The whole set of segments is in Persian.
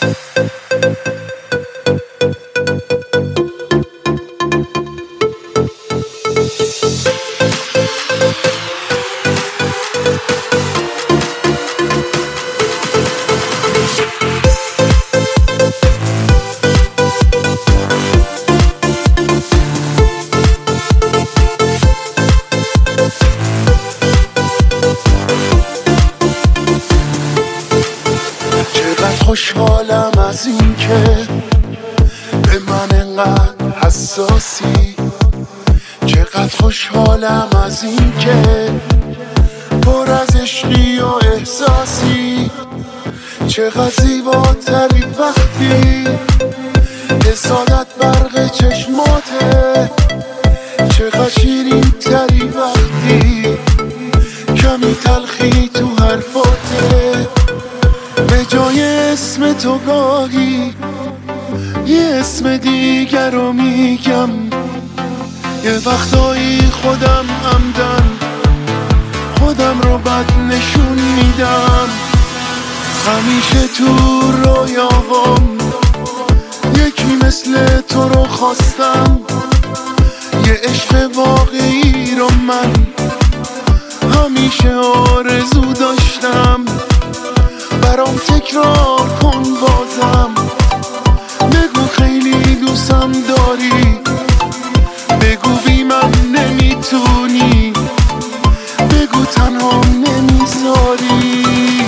چقدر خوشحالم از این که به من انقدر حساسی. چقدر خوشحالم از این که پر از عشقی و احساسی. چقدر زیباتری وقتی حسادت برق چشماته. چقدر شیرین تری وقتی کمی تلخی تو حرفاته. به جای اسم تو گاهی یه اسم دیگر رو میگم. یه وقتایی خودم عمدن خودم رو بد نشون میدم. همیشه تو رویاهام یکی مثل تو رو خواستم. یه عشق واقعی رو من همیشه آرزو داشتم. برام تکرار کن بازم، بگو خیلی دوستم داری. بگو بی من نمیتونی، بگو تنها نمیذاری.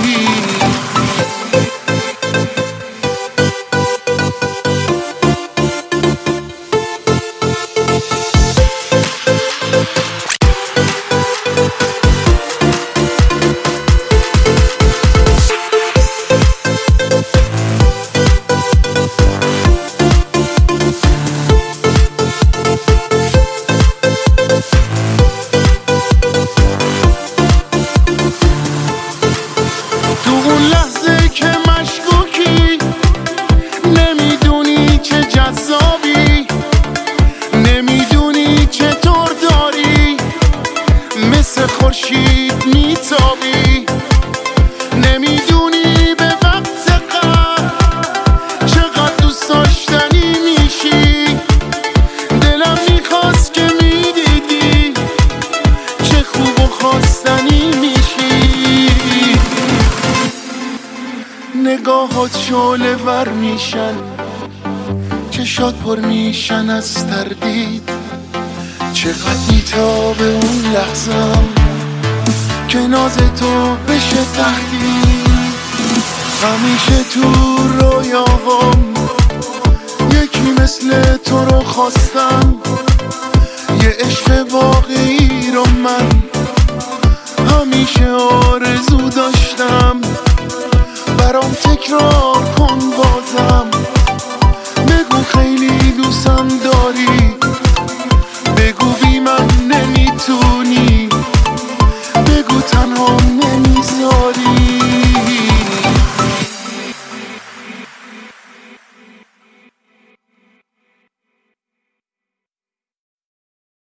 خورشید میتابی، نمیدونی به وقت قهر چقدر دوست داشتنی میشی. دلم میخواست که میدیدی چه خوب و خواستنی میشی. نگاهات شعله ور میشن، چشات پر میشن از تردید. چقدر میتابه اون لحظم که ناز تو بشه تهدید. همیشه تو رویاهام یکی مثل تو رو خواستم. یه عشق واقعی رو من همیشه آرزو داشتم. برام تکرار کن بازم، بگو خیلی دوستم دارم.